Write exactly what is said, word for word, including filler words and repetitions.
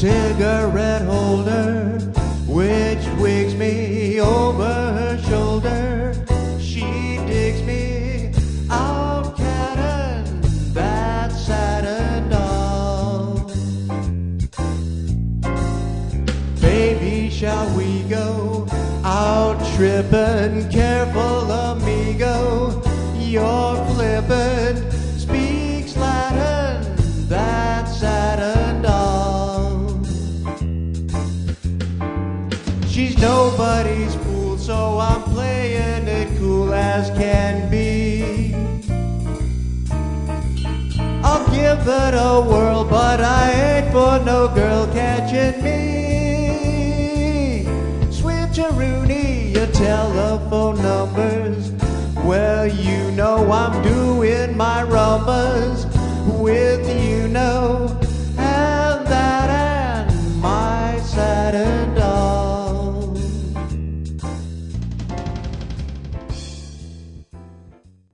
cigarette holder, which wigs me over her shoulder. She digs me out cattin', that Saturn doll. Baby, shall we go out trippin'? Careful, amigo, you're flippin'. Speaks Latin, that Saturn doll. She's nobody's fool, so I'm playing it cool as can be. I'll give it a whirl, but I ain't for no girl catching me. Switcheroony, your telephone numbers. Well, you know I'm doing my rumbas with you.